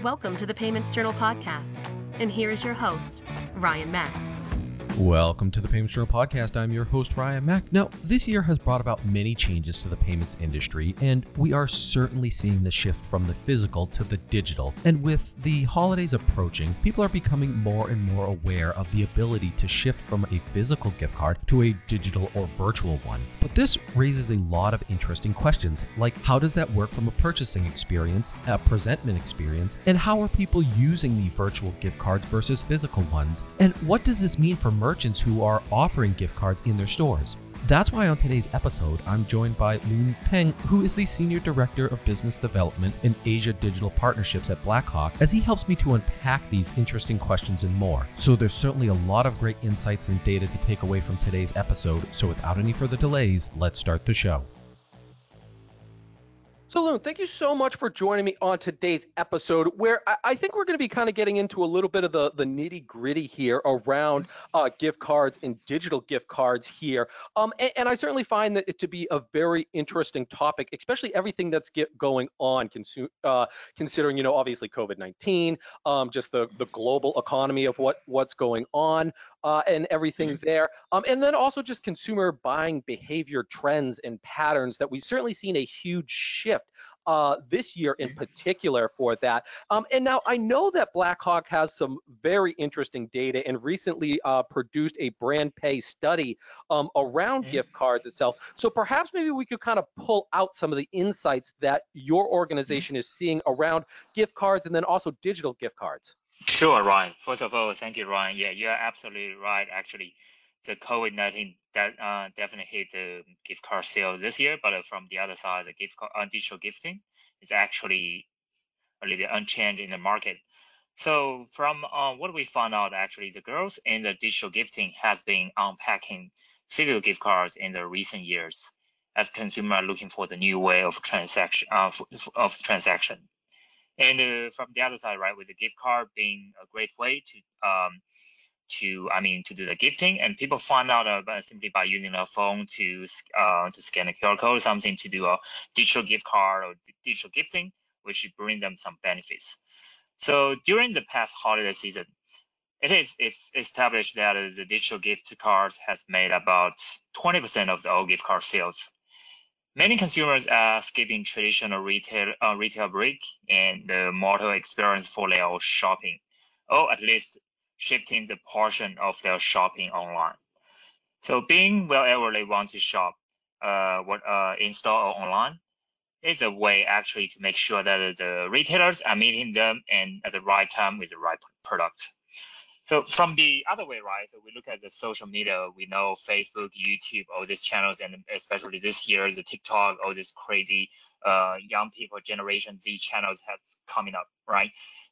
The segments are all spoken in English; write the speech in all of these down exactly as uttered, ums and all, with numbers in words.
Welcome to the Payments Journal podcast. And here is your host, Ryan Mack. Welcome to the Payments Journal podcast. I'm your host, Ryan Mack. Now, this year has brought about many changes to the payments industry, and we are certainly seeing the shift from the physical to the digital. And with the holidays approaching, people are becoming more and more aware of the ability to shift from a physical gift card to a digital or virtual one. But this raises a lot of interesting questions, like how does that work from a purchasing experience, a presentment experience, and how are people using the virtual gift cards versus physical ones? And what does this mean for merchants who are offering gift cards in their stores? That's why on today's episode, I'm joined by Loon Peng, who is the Senior Director of Business Development and Asia Digital Partnerships at Blackhawk, as he helps me to unpack these interesting questions and more. So there's certainly a lot of great insights and data to take away from today's episode. So without any further delays, let's start the show. So, Loon, thank you so much for joining me on today's episode, where I, I think we're going to be kind of getting into a little bit of the, the nitty-gritty here around uh, gift cards and digital gift cards here. Um, and, and I certainly find that it to be a very interesting topic, especially everything that's get going on, consu- uh, considering, you know, obviously COVID nineteen, um, just the, the global economy of what, what's going on uh, and everything there. Um, and then also just consumer buying behavior trends and patterns that we've certainly seen a huge shift Uh, this year in particular for that. Um, and now I know that Blackhawk has some very interesting data and recently uh, produced a brand pay study um, around gift cards itself. So perhaps maybe we could kind of pull out some of the insights that your organization is seeing around gift cards and then also digital gift cards. Sure, Ryan. First of all, thank you, Ryan. Yeah, you're absolutely right, actually. The COVID nineteen that uh, definitely hit the gift card sales this year, but uh, from the other side, the gift card, uh, digital gifting is actually a little bit unchanged in the market. So from uh, what we found out, actually, the growth in the digital gifting has been unpacking physical gift cards in the recent years as consumers are looking for the new way of transaction uh, of transaction. And uh, from the other side, right, with the gift card being a great way to um, to, I mean, to do the gifting, and people find out uh, simply by using a phone to uh, to scan a Q R code, something to do a digital gift card or digital gifting, which bring them some benefits. So during the past holiday season, it is it's established that the digital gift cards has made about twenty percent of the all gift card sales. Many consumers are skipping traditional retail uh, retail break and the mobile experience for their shopping, or at least shifting the portion of their shopping online. So being wherever they want to shop, uh, what uh, in store or online, is a way actually to make sure that the retailers are meeting them and at the right time with the right product. So from the other way, right, so we look at the social media, we know Facebook, YouTube, all these channels, and especially this year, the TikTok, all these crazy uh, young people, Generation Z channels has coming up, right?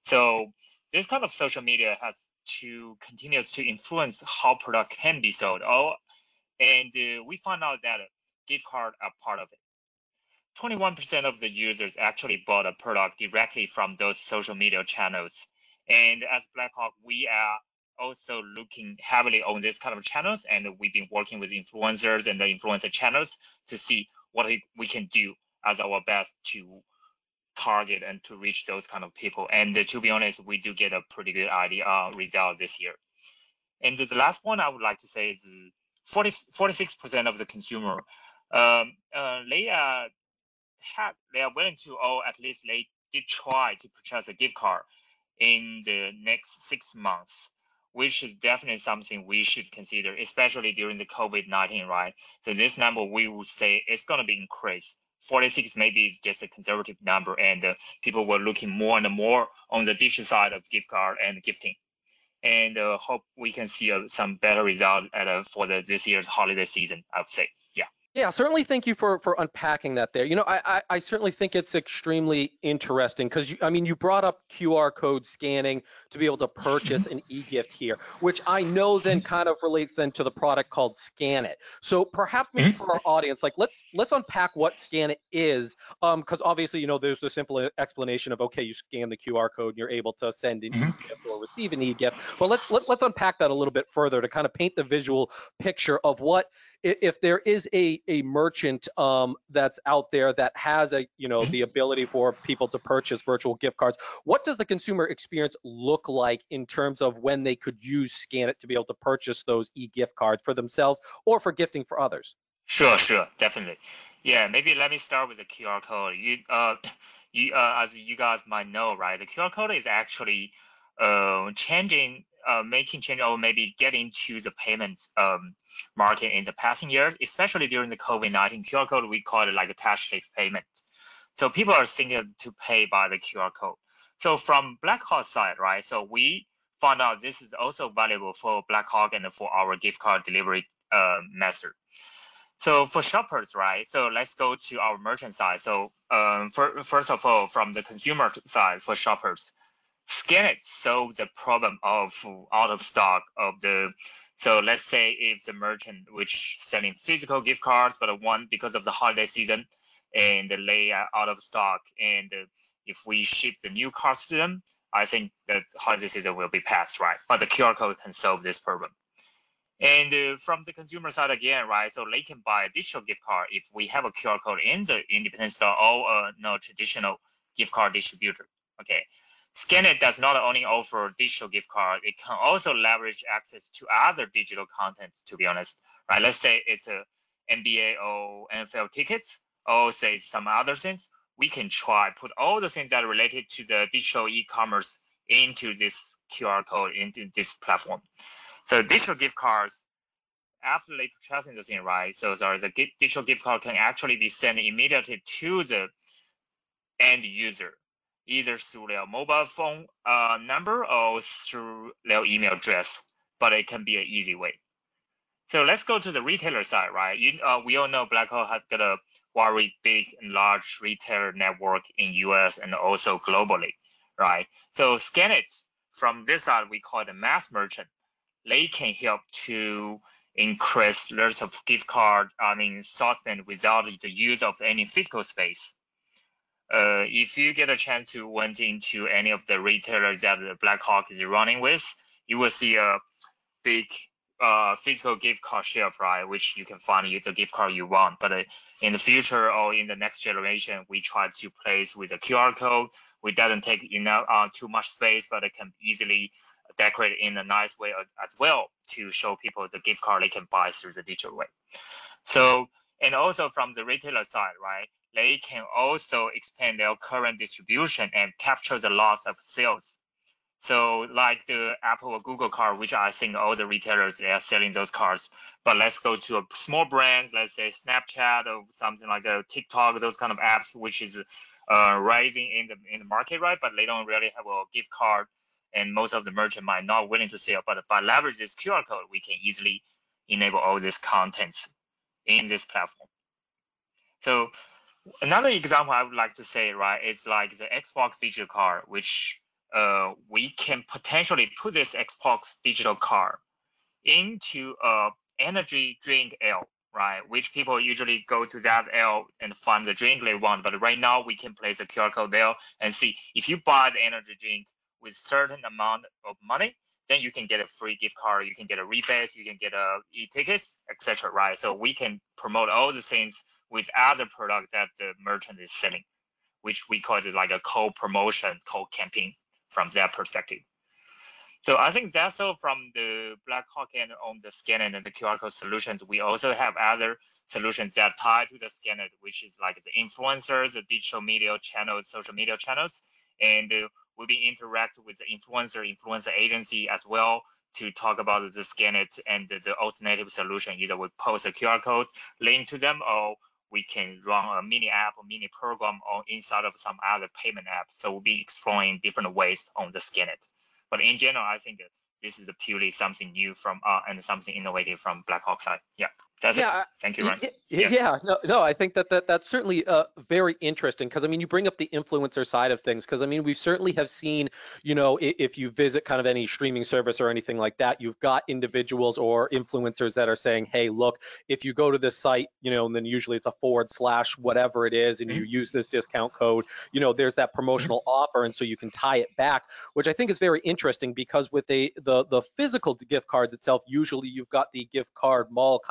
So this kind of social media has to continue to influence how product can be sold. Oh, and uh, we found out that gift cards are part of it. twenty-one percent of the users actually bought a product directly from those social media channels. And as Blackhawk, we are also looking heavily on this kind of channels, and we've been working with influencers and the influencer channels to see what we can do as our best to target and to reach those kind of people. And uh, to be honest, we do get a pretty good idea uh, result this year. And the last one I would like to say is forty, forty-six percent of the consumer, um, uh, they are have, they are willing to, or at least they did try to purchase a gift card in the next six months, which is definitely something we should consider, especially during the COVID nineteen, right? So this number, we would say it's going to be increased. forty-six maybe is just a conservative number, and uh, people were looking more and more on the digital side of gift card and gifting. And uh, hope we can see uh, some better result at, uh, for the, this year's holiday season, I would say. Yeah. Yeah, certainly. Thank you for for unpacking that there. You know, I I, I certainly think it's extremely interesting because, I mean, you brought up Q R code scanning to be able to purchase an e-gift here, which I know then kind of relates then to the product called ScanIt. So perhaps maybe for our audience, like let let's unpack what ScanIt is, um, because obviously, you know, there's the simple explanation of, okay, you scan the Q R code and you're able to send an e-gift or receive an e-gift. But let's let, let's unpack that a little bit further to kind of paint the visual picture of what if there is a a merchant um, that's out there that has a, you know, the ability for people to purchase virtual gift cards, what does the consumer experience look like in terms of when they could use ScanIt to be able to purchase those e-gift cards for themselves or for gifting for others? Sure, sure, definitely. Yeah, maybe let me start with the Q R code. You, uh, you, uh, as you guys might know, right? The Q R code is actually uh, changing, uh, making change, or maybe getting to the payments um, market in the passing years, especially during the COVID nineteen. Q R code, we call it like a touchless payment. So people are thinking to pay by the Q R code. So from Blackhawk side, right? So we found out this is also valuable for Blackhawk and for our gift card delivery uh, method. So for shoppers, right? So let's go to our merchant side. So um, for, first of all, from the consumer side for shoppers, ScanIt solves the problem of out of stock of the. So let's say if the merchant which selling physical gift cards, but one because of the holiday season and the lay out of stock, and if we ship the new cards to them, I think that holiday season will be passed, right? But the Q R code can solve this problem. And uh, from the consumer side again, right? So they can buy a digital gift card if we have a Q R code in the independent store or a no traditional gift card distributor. Okay, ScanIt does not only offer digital gift card; it can also leverage access to other digital content. To be honest, right? Let's say it's a N B A or N F L tickets, or say some other things. We can try put all the things that are related to the digital e-commerce into this Q R code into this platform. So digital gift cards, after they purchasing the thing, right? So sorry, the digital gift card can actually be sent immediately to the end user, either through their mobile phone uh, number or through their email address. But it can be an easy way. So let's go to the retailer side, right? You, uh, we all know Blackhawk has got a very big and large retailer network in U S and also globally, right? So ScanIt, from this side, we call it a mass merchant. They can help to increase lots of gift card, I mean, assortment without the use of any physical space. Uh, if you get a chance to went into any of the retailers that the Blackhawk is running with, you will see a big uh, physical gift card shelf, right, which you can find the gift card you want. But uh, in the future or in the next generation, we try to place with a Q R code, which doesn't take enough uh, too much space, but it can easily decorate in a nice way as well to show people the gift card they can buy through the digital way. So, and also from the retailer side, right, they can also expand their current distribution and capture the loss of sales. So like the Apple or Google card, which I think all the retailers they are selling those cards. But let's go to a small brands, let's say Snapchat or something like a TikTok, those kind of apps, which is uh, rising in the in the market, right? But they don't really have a gift card. And most of the merchant might not willing to sell, but by leverage this Q R code, we can easily enable all these contents in this platform. So another example I would like to say, right, is like the Xbox digital card, which uh, we can potentially put this Xbox digital card into a energy drink L, right, which people usually go to that L and find the drink they want. But right now we can place a Q R code there and see if you buy the energy drink with certain amount of money, then you can get a free gift card, you can get a rebate, you can get a e-tickets, et cetera, right? So we can promote all the things with other product that the merchant is selling, which we call it like a co-promotion, co-campaign from that perspective. So I think that's all from the Blackhawk and on the ScanIt and the Q R code solutions. We also have other solutions that tie to the ScanIt, which is like the influencers, the digital media channels, social media channels, and uh, we'll be interact with the influencer, influencer agency as well to talk about the ScanIt and the, the alternative solution. Either we post a Q R code link to them, or we can run a mini app or mini program on inside of some other payment app. So we'll be exploring different ways on the ScanIt. But in general, I think that this is a purely something new from uh, and something innovative from Blackhawk side. Yeah, that's yeah, it. Thank you, Ryan. Yeah, yeah, no, no, I think that, that that's certainly uh, very interesting because, I mean, you bring up the influencer side of things because, I mean, we certainly have seen, you know, if, if you visit kind of any streaming service or anything like that, you've got individuals or influencers that are saying, hey, look, if you go to this site, you know, and then usually it's a forward slash whatever it is, and you use this discount code, you know, there's that promotional offer, and so you can tie it back, which I think is very interesting because with a the the physical gift cards itself, usually you've got the gift card mall kind of in a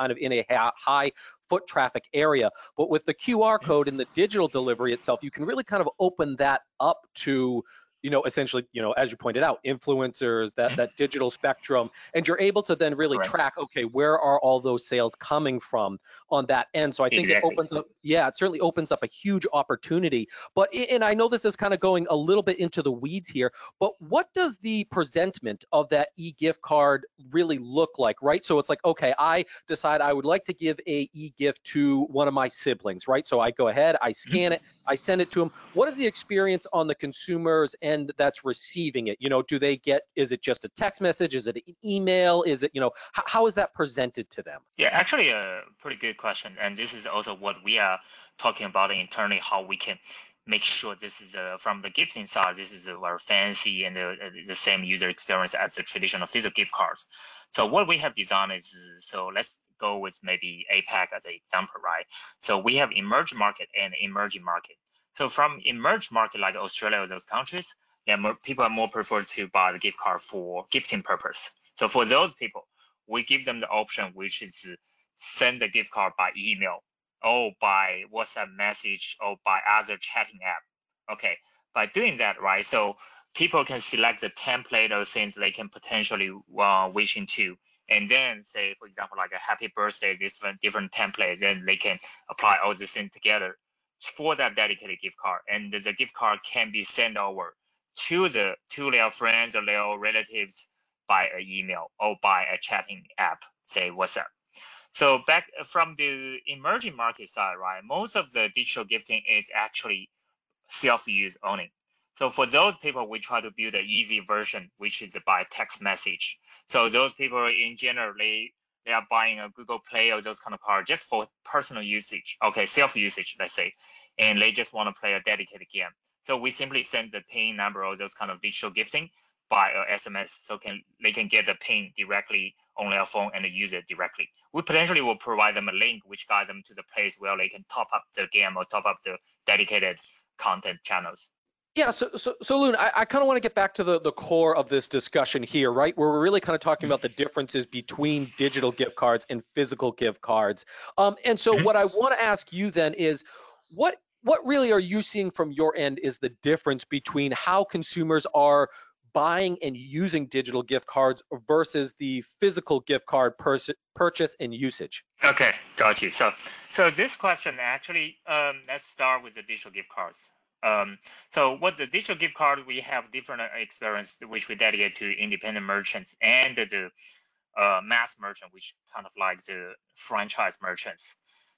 a ha- high foot traffic area. But with the Q R code and the digital delivery itself, you can really kind of open that up to, you know, essentially, you know, as you pointed out, influencers, that that digital spectrum, and you're able to then really Right. track, okay, where are all those sales coming from on that end? So I think Exactly. it opens up, yeah, it certainly opens up a huge opportunity. But, and I know this is kind of going a little bit into the weeds here, but what does the presentment of that e-gift card really look like, right? So it's like, okay, I decide I would like to give a e-gift to one of my siblings, right? So I go ahead, I scan it, I send it to them. What is the experience on the consumer's end that's receiving it? You know, do they get, is it just a text message? Is it an email? Is it, you know, how, how is that presented to them? Yeah, actually a pretty good question. And this is also what we are talking about internally, how we can make sure this is uh, from the gifting side, this is a very fancy and uh, the same user experience as the traditional physical gift cards. So what we have designed is, so let's go with maybe APAC as an example, right? So we have emerging market and emerging market. So from emerging market like Australia or those countries, yeah, more, people are more preferred to buy the gift card for gifting purpose. So for those people, we give them the option, which is send the gift card by email or by WhatsApp message or by other chatting app. Okay, by doing that, right, so people can select the template of things they can potentially uh, wish into, and then say, for example, like a happy birthday, different different templates, then they can apply all these things together for that dedicated gift card, and the gift card can be sent over to the to their friends or their relatives by an email or by a chatting app, say WhatsApp. So back from the emerging market side, right, most of the digital gifting is actually self-use only. So for those people, we try to build an easy version, which is by text message. So those people in general, they, they are buying a Google Play or those kind of cards just for personal usage, okay, self-usage, let's say, and they just want to play a dedicated game. So we simply send the PIN number or those kind of digital gifting by a S M S, so can they can get the PIN directly on their phone and use it directly. We potentially will provide them a link which guide them to the place where they can top up the game or top up the dedicated content channels. Yeah, so so, so Loon, I, I kind of want to get back to the, the core of this discussion here, right? Where we're really kind of talking about the differences between digital gift cards and physical gift cards. Um, and so what I want to ask you then is, what what really are you seeing from your end is the difference between how consumers are buying and using digital gift cards versus the physical gift card pers- purchase and usage? Okay, got you. So, so this question actually, um, let's start with the digital gift cards. Um, so what the digital gift card, we have different experience which we dedicate to independent merchants and the uh, mass merchant, which kind of like the franchise merchants.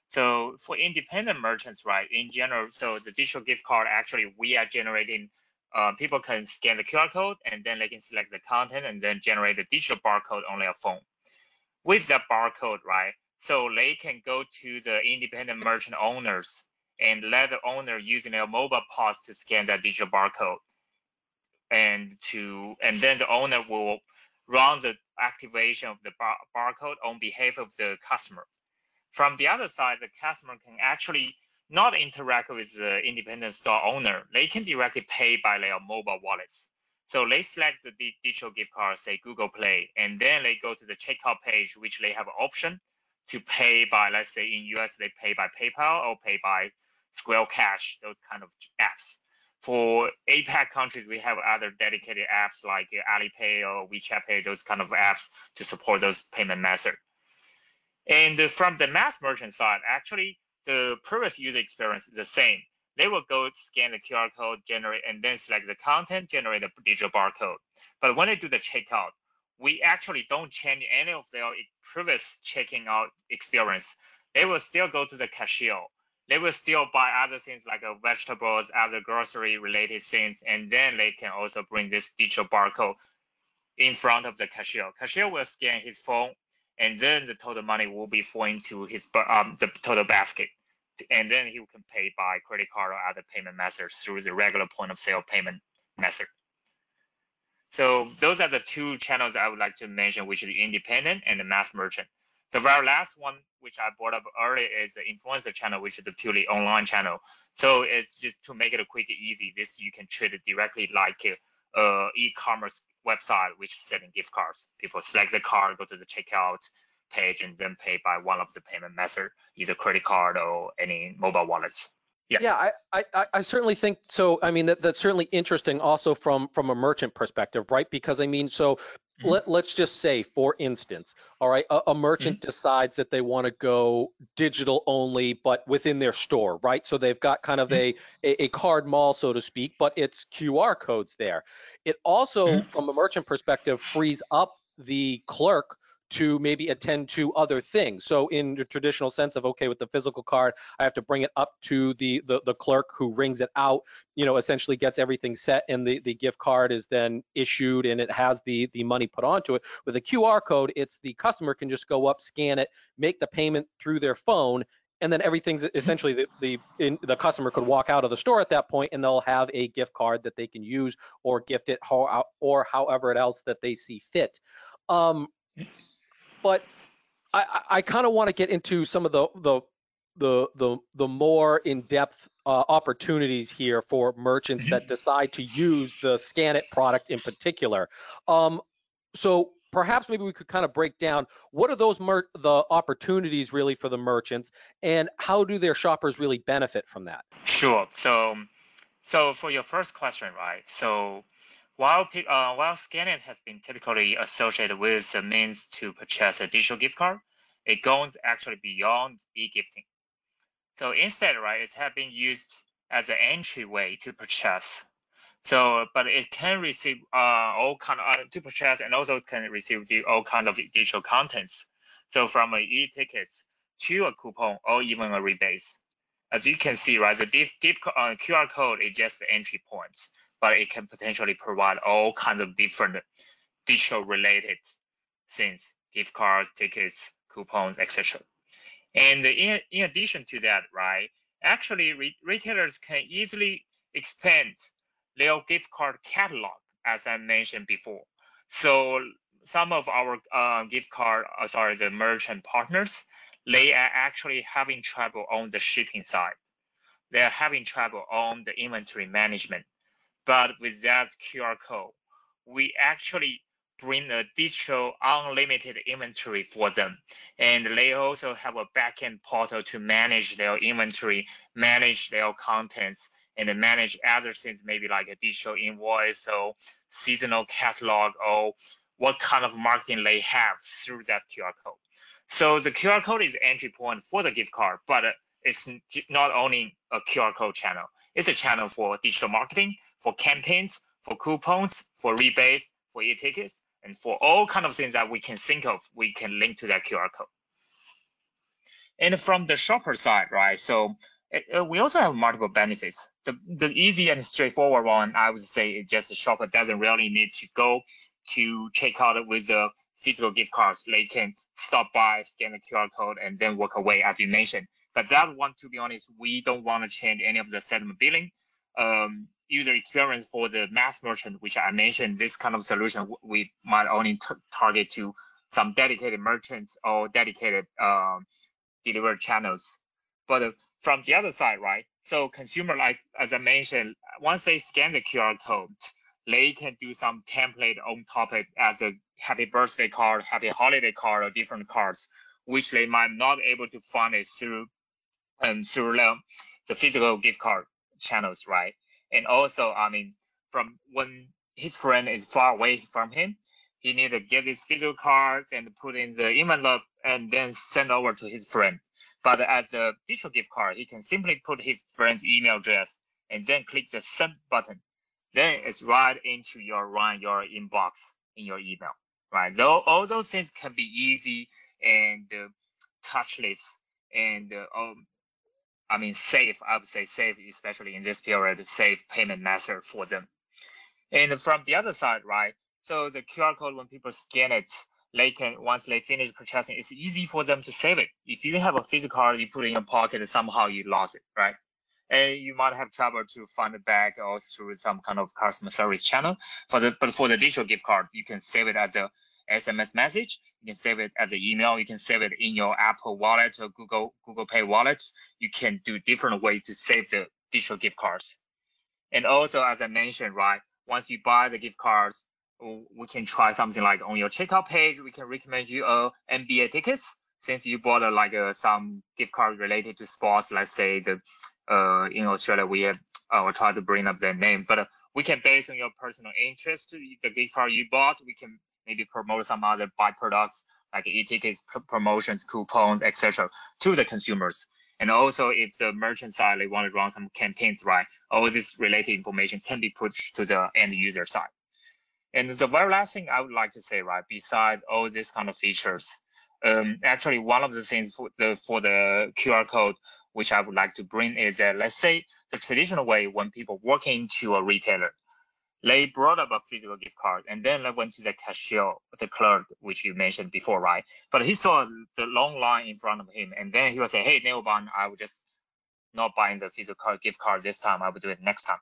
So for independent merchants, right, in general, so the digital gift card, actually, we are generating Uh, people can scan the Q R code and then they can select the content and then generate the digital barcode on their phone. With that barcode, right, so they can go to the independent merchant owners and let the owner using their mobile P O S to scan that digital barcode, and to and then the owner will run the activation of the bar barcode on behalf of the customer. From the other side, the customer can actually not interact with the independent store owner. They can directly pay by their mobile wallets. So they select the digital gift card, say Google Play, and then they go to the checkout page, which they have an option to pay by, let's say in U S, they pay by PayPal or pay by Square Cash, those kind of apps. For APAC countries, we have other dedicated apps like Alipay or WeChat Pay, those kind of apps to support those payment methods. And from the mass merchant side, actually, the previous user experience is the same. They will go scan the Q R code, generate, and then select the content, generate the digital barcode. But when they do the checkout, we actually don't change any of their previous checking out experience. They will still go to the cashier. They will still buy other things like uh, vegetables, other grocery related things, and then they can also bring this digital barcode in front of the cashier. Cashier will scan his phone, and then the total money will be falling to his um, the total basket. And then he can pay by credit card or other payment methods through the regular point of sale payment method. So those are the two channels I would like to mention, which is the independent and the mass merchant. The very last one, which I brought up earlier, is the influencer channel, which is the purely online channel. So it's just to make it a quick and easy. This you can treat it directly like a uh, e-commerce website, which is selling gift cards. People select the card, go to the checkout, page and then pay by one of the payment method, either credit card or any mobile wallets. Yeah, yeah, I, I, I certainly think so. I mean, that, that's certainly interesting also from, from a merchant perspective, right? Because I mean, so mm-hmm. let, let's just say, for instance, all right, a, a merchant mm-hmm. decides that they want to go digital only, but within their store, right? So they've got kind of mm-hmm. a, a, a card mall, so to speak, but it's Q R codes there. It also, mm-hmm. from a merchant perspective, frees up the clerk to maybe attend to other things. So in the traditional sense of, okay, with the physical card, I have to bring it up to the, the, the clerk who rings it out, you know, essentially gets everything set, and the, the gift card is then issued and it has the, the money put onto it. With a Q R code, it's the customer can just go up, scan it, make the payment through their phone, and then everything's essentially the the, in, the customer could walk out of the store at that point, and they'll have a gift card that they can use or gift it how, or however else that they see fit. Um, But I, I kind of want to get into some of the the the the, the more in-depth uh, opportunities here for merchants that decide to use the Scan It product in particular. Um, so perhaps maybe we could kind of break down what are those mer the opportunities really for the merchants, and how do their shoppers really benefit from that? Sure. So so for your first question, right? So While, uh, while Scan It has been typically associated with the means to purchase a digital gift card, it goes actually beyond e-gifting. So instead, right, it has been used as an entryway to purchase. So, but it can receive uh, all kind of, uh, to purchase, and also can receive the, all kinds of digital contents. So from an e-tickets to a coupon or even a rebate. As you can see, right, the gift uh, Q R code is just the entry point, but it can potentially provide all kinds of different digital related things, gift cards, tickets, coupons, et cetera. And in, in addition to that, right, actually re retailers can easily expand their gift card catalog, as I mentioned before. So some of our uh, gift card, uh, sorry, the merchant partners, they are actually having trouble on the shipping side. They are having trouble on the inventory management. But with that Q R code, we actually bring a digital unlimited inventory for them. And they also have a backend portal to manage their inventory, manage their contents, and then manage other things, maybe like a digital invoice or seasonal catalog, or what kind of marketing they have through that Q R code. So the Q R code is the entry point for the gift card, but it's not only a Q R code channel. It's a channel for digital marketing, for campaigns, for coupons, for rebates, for e-tickets, and for all kinds of things that we can think of, we can link to that Q R code. And from the shopper side, right, so it, we also have multiple benefits. The, the easy and straightforward one, I would say, is just the shopper doesn't really need to go to check out with the physical gift cards. They can stop by, scan the Q R code, and then walk away, as you mentioned. But that one, to be honest, we don't want to change any of the settlement billing. Um, user experience for the mass merchant, which I mentioned, this kind of solution, we might only target to some dedicated merchants or dedicated um, delivery channels. But uh, from the other side, right, so consumer, like, as I mentioned, once they scan the Q R code, they can do some template on top of it as a happy birthday card, happy holiday card, or different cards, which they might not able to find it through um, through the, the physical gift card channels, right? And also, I mean, from when his friend is far away from him, he need to get his physical cards and put in the envelope and then send over to his friend. But as a digital gift card, he can simply put his friend's email address and then click the send button. Then it's right into your run your inbox in your email, right? Though all those things can be easy and uh, touchless and uh, um, I mean safe. I would say safe, especially in this period, safe payment method for them. And from the other side, right? So the Q R code, when people scan it, they can, once they finish purchasing, it's easy for them to save it. If you have a physical card, you put it in your pocket, and somehow you lost it, right? And you might have trouble to find it back or through some kind of customer service channel. For the but for the digital gift card, you can save it as a S M S message. You can save it as an email. You can save it in your Apple Wallet or Google Google Pay wallets. You can do different ways to save the digital gift cards. And also, as I mentioned, right, once you buy the gift cards, we can try something like on your checkout page, we can recommend you a N B A tickets. Since you bought a, like a, some gift card related to sports, let's say the uh, in Australia we have, uh, I'll try to bring up the name, but uh, we can base on your personal interest, the gift card you bought, we can maybe promote some other byproducts like e-tickets, promotions, coupons, et cetera to the consumers. And also if the merchant side, they want to run some campaigns, right, all this related information can be pushed to the end user side. And the very last thing I would like to say, right, besides all these kind of features, um, actually one of the things for the, for the Q R code, which I would like to bring is that, let's say the traditional way when people walk into a retailer, they brought up a physical gift card and then they went to the cashier, the clerk, which you mentioned before, right? But he saw the long line in front of him and then he would say, hey, Neoban, I would just not buying the physical card, gift card this time, I will do it next time.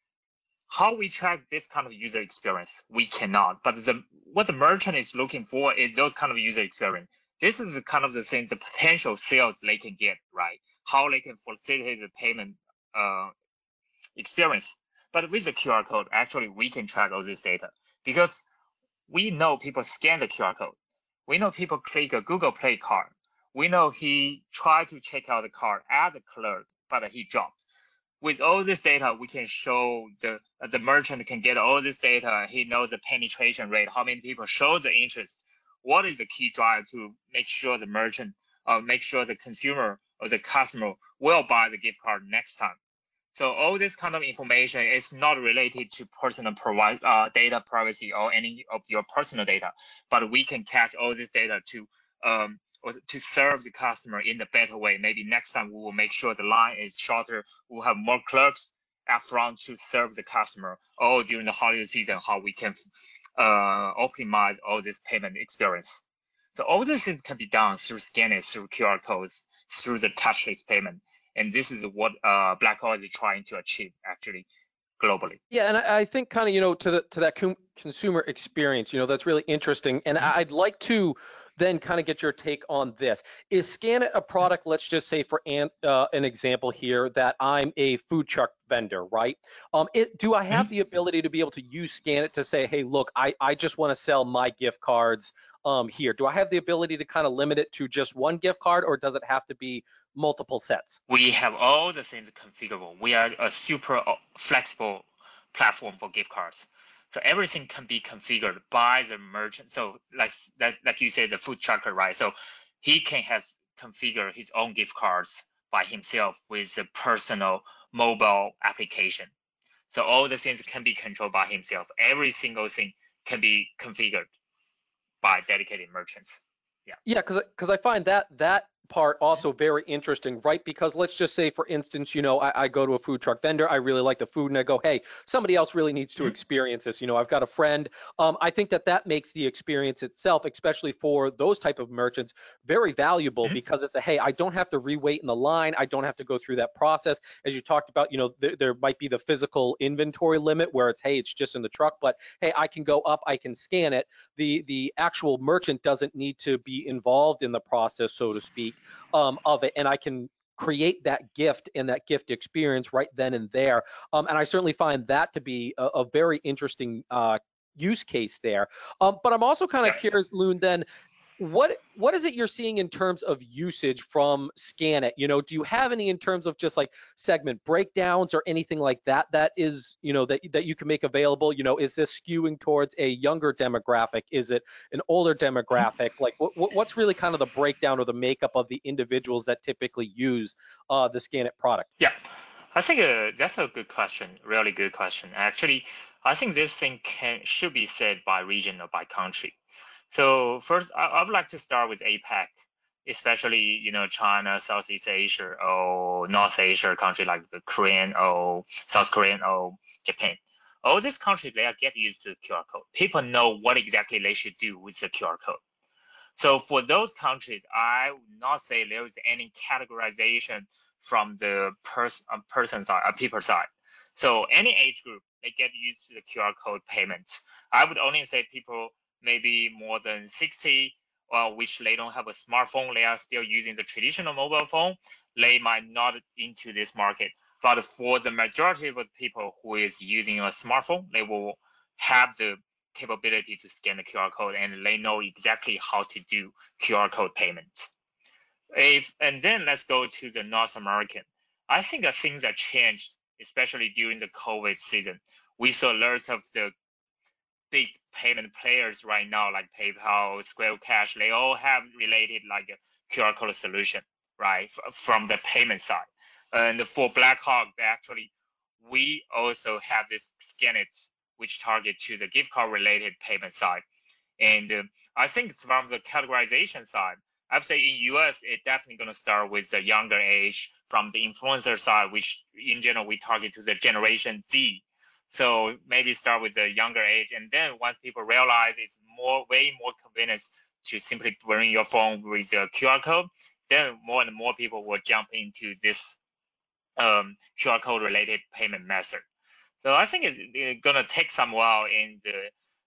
How we track this kind of user experience, we cannot. But the, what the merchant is looking for is those kind of user experience. This is the kind of the thing, the potential sales they can get, right? How they can facilitate the payment uh, experience. But with the Q R code, actually, we can track all this data because we know people scan the Q R code. We know people click a Google Play card. We know he tried to check out the card at the clerk, but he dropped. With all this data, we can show the the merchant can get all this data. He knows the penetration rate, how many people show the interest. What is the key drive to make sure the merchant, uh, make sure the consumer or the customer will buy the gift card next time. So all this kind of information is not related to personal provide, uh, data privacy or any of your personal data, but we can catch all this data to um, to serve the customer in a better way. Maybe next time we will make sure the line is shorter. We'll have more clerks up front to serve the customer. Or during the holiday season, how we can uh, optimize all this payment experience. So all these things can be done through scanning, through Q R codes, through the touchless payment. And this is what uh, Blackout is trying to achieve, actually, globally. Yeah, and I, I think kind of, you know, to the to that com- consumer experience, you know, that's really interesting. And mm-hmm. I'd like to then kind of get your take on this. Is ScanIt a product, let's just say for an, uh, an example here, that I'm a food truck vendor, right? Um, it, do I have mm-hmm. the ability to be able to use ScanIt to say, hey, look, I, I just want to sell my gift cards um, here. Do I have the ability to kind of limit it to just one gift card, or does it have to be multiple sets? We have all the things configurable. We are a super flexible platform for gift cards. So everything can be configured by the merchant. So like that, like you said, the food trucker, right? So he can have configure his own gift cards by himself with a personal mobile application. So all the things can be controlled by himself. Every single thing can be configured by dedicated merchants. Yeah. Yeah, because because I find that that part also very interesting, right? Because let's just say, for instance, you know, I, I go to a food truck vendor, I really like the food, and I go, hey, somebody else really needs to experience this. You know, I've got a friend. Um, I think that that makes the experience itself, especially for those type of merchants, very valuable mm-hmm. because it's a, hey, I don't have to re-wait in the line. I don't have to go through that process. As you talked about, you know, th- there might be the physical inventory limit where it's, hey, it's just in the truck, but hey, I can go up, I can scan it. The, the actual merchant doesn't need to be involved in the process, so to speak. Um, of it, and I can create that gift and that gift experience right then and there. Um, and I certainly find that to be a, a very interesting uh, use case there. Um, but I'm also kind of curious, Loon, then, what what is it you're seeing in terms of usage from ScanIt? You know, do you have any in terms of just like segment breakdowns or anything like that that is, you know, that that you can make available? You know, is this skewing towards a younger demographic? Is it an older demographic? Like, what, what's really kind of the breakdown or the makeup of the individuals that typically use uh, the ScanIt product? Yeah, I think uh, that's a good question. Really good question. Actually, I think this thing can should be said by region or by country. So first, I, I would like to start with APAC, especially, you know, China, Southeast Asia, or North Asia country like the Korean or South Korean or Japan. All these countries, they are get used to the Q R code. People know what exactly they should do with the Q R code. So for those countries, I would not say there is any categorization from the pers- uh, person side, uh, people side. So any age group, they get used to the Q R code payments. I would only say people maybe more than sixty, uh, which they don't have a smartphone, they are still using the traditional mobile phone, they might not into this market. But for the majority of the people who is using a smartphone, they will have the capability to scan the Q R code, and they know exactly how to do Q R code payments. If and then let's go to the North American. I think that things that changed, especially during the COVID season. We saw lots of the big payment players right now, like PayPal, Square Cash. They all have related like a Q R code solution, right, f- from the payment side. And for Blackhawk, they actually we also have this Scan It, which target to the gift card related payment side. And uh, I think it's from the categorization side. I'd say in U S, it's definitely going to start with the younger age from the influencer side, which in general, we target to the Generation Z. So maybe start with the younger age. And then once people realize it's more, way more convenience to simply bring your phone with a Q R code, then more and more people will jump into this um, Q R code related payment method. So I think it's, it's going to take some while in the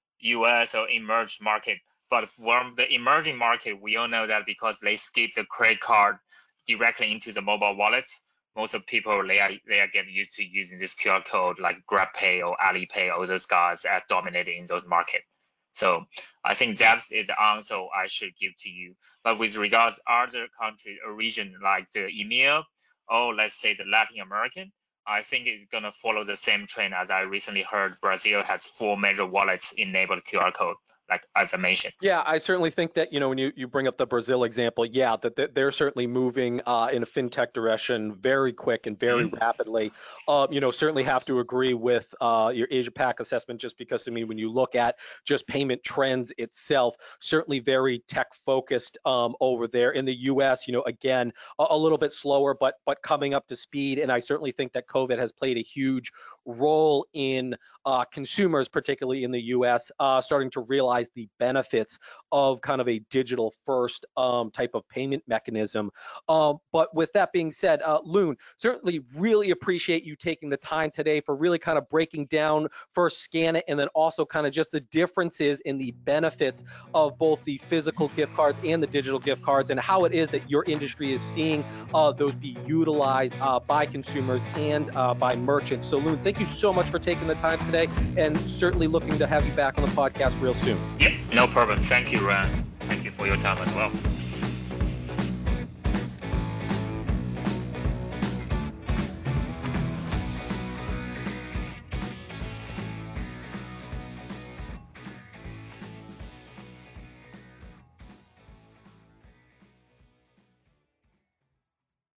U S or emerged market. But from the emerging market, we all know that because they skip the credit card directly into the mobile wallets, most of people, they are, they are getting used to using this Q R code like GrabPay or Alipay, all those guys are dominating in those markets. So I think that is the answer I should give to you. But with regards to other countries or region like the E M E A or let's say the Latin American, I think it's going to follow the same trend as I recently heard Brazil has four major wallets enabled Q R code, like as I mentioned. Yeah, I certainly think that, you know, when you, you bring up the Brazil example, yeah, that, that they're certainly moving uh, in a fintech direction very quick and very mm-hmm. rapidly. Uh, you know, certainly have to agree with uh, your Asia Pac assessment, just because, I mean, when you look at just payment trends itself, certainly very tech focused um, over there. In the U S, you know, again, a, a little bit slower, but but coming up to speed. And I certainly think that COVID has played a huge role in uh, consumers, particularly in the U S, uh, starting to realize the benefits of kind of a digital first um, type of payment mechanism. Um, but with that being said, uh, Loon, certainly really appreciate you taking the time today for really kind of breaking down first Scan It, and then also kind of just the differences in the benefits of both the physical gift cards and the digital gift cards, and how it is that your industry is seeing uh, those be utilized uh, by consumers and uh, by merchants. So Loon, thank you so much for taking the time today, and certainly looking to have you back on the podcast real soon. Yeah, no problem. Thank you, Ryan. Thank you for your time as well.